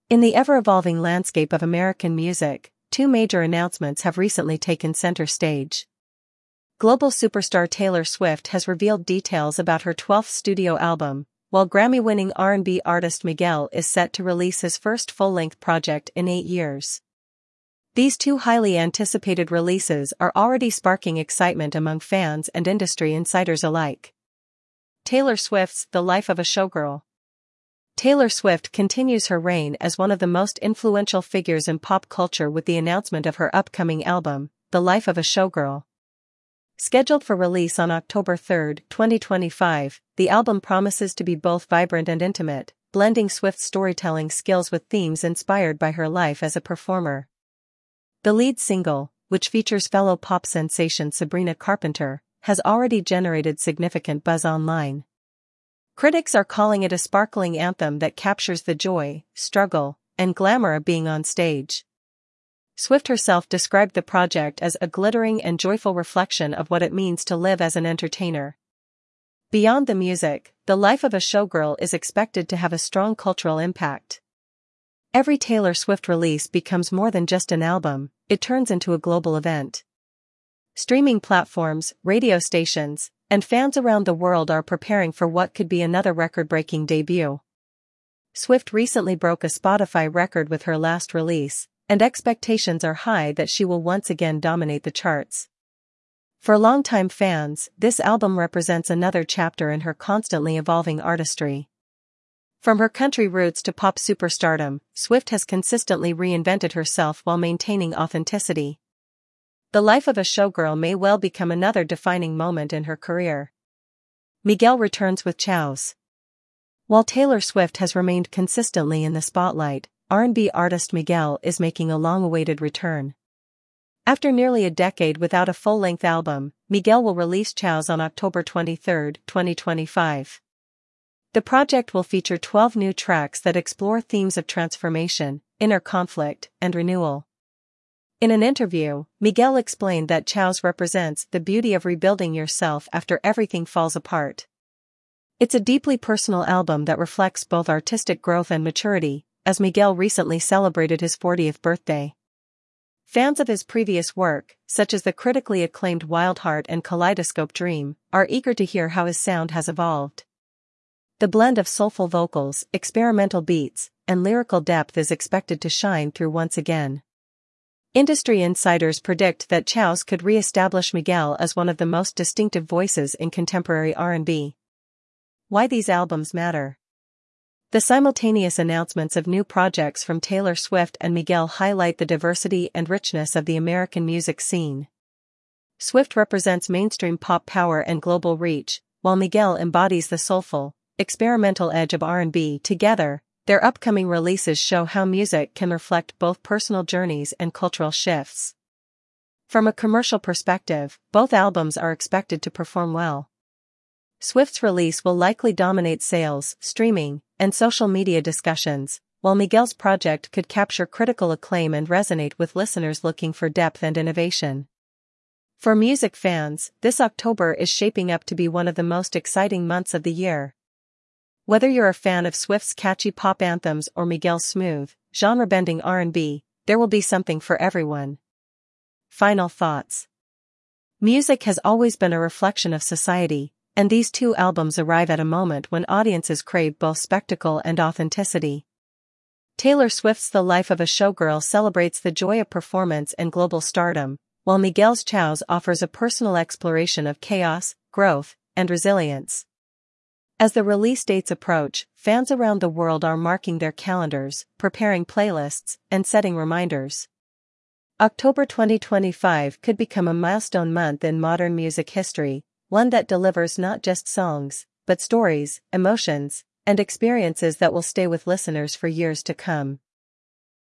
In the ever-evolving landscape of American music, two major announcements have recently taken center stage. Global superstar Taylor Swift has revealed details about her 12th studio album, while Grammy-winning R&B artist Miguel is set to release his first full-length project in 8 years. These two highly anticipated releases are already sparking excitement among fans and industry insiders alike. Taylor Swift's The Life of a Showgirl. Taylor Swift continues her reign as one of the most influential figures in pop culture with the announcement of her upcoming album, The Life of a Showgirl. Scheduled for release on October 3, 2025, the album promises to be both vibrant and intimate, blending Swift's storytelling skills with themes inspired by her life as a performer. The lead single, which features fellow pop sensation Sabrina Carpenter, has already generated significant buzz online. Critics are calling it a sparkling anthem that captures the joy, struggle, and glamour of being on stage. Swift herself described the project as a glittering and joyful reflection of what it means to live as an entertainer. Beyond the music, The Life of a Showgirl is expected to have a strong cultural impact. Every Taylor Swift release becomes more than just an album, it turns into a global event. Streaming platforms, radio stations, and fans around the world are preparing for what could be another record-breaking debut. Swift recently broke a Spotify record with her last release, and expectations are high that she will once again dominate the charts. For longtime fans, this album represents another chapter in her constantly evolving artistry. From her country roots to pop superstardom, Swift has consistently reinvented herself while maintaining authenticity. The Life of a Showgirl may well become another defining moment in her career. Miguel returns with Chows. While Taylor Swift has remained consistently in the spotlight, R&B artist Miguel is making a long-awaited return. After nearly a decade without a full-length album, Miguel will release Chows on October 23, 2025. The project will feature 12 new tracks that explore themes of transformation, inner conflict, and renewal. In an interview, Miguel explained that Chows represents the beauty of rebuilding yourself after everything falls apart. It's a deeply personal album that reflects both artistic growth and maturity, as Miguel recently celebrated his 40th birthday. Fans of his previous work, such as the critically acclaimed Wild Heart and Kaleidoscope Dream, are eager to hear how his sound has evolved. The blend of soulful vocals, experimental beats, and lyrical depth is expected to shine through once again. Industry insiders predict that Chows could re-establish Miguel as one of the most distinctive voices in contemporary R&B. Why these albums matter. The simultaneous announcements of new projects from Taylor Swift and Miguel highlight the diversity and richness of the American music scene. Swift represents mainstream pop power and global reach, while Miguel embodies the soulful, experimental edge of R&B. Together, their upcoming releases show how music can reflect both personal journeys and cultural shifts. From a commercial perspective, both albums are expected to perform well. Swift's release will likely dominate sales, streaming, and social media discussions, while Miguel's project could capture critical acclaim and resonate with listeners looking for depth and innovation. For music fans, this October is shaping up to be one of the most exciting months of the year. Whether you're a fan of Swift's catchy pop anthems or Miguel's smooth, genre-bending R&B, there will be something for everyone. Final thoughts. Music has always been a reflection of society, and these two albums arrive at a moment when audiences crave both spectacle and authenticity. Taylor Swift's The Life of a Showgirl celebrates the joy of performance and global stardom, while Miguel's Chows offers a personal exploration of chaos, growth, and resilience. As the release dates approach, fans around the world are marking their calendars, preparing playlists, and setting reminders. October 2025 could become a milestone month in modern music history, one that delivers not just songs, but stories, emotions, and experiences that will stay with listeners for years to come.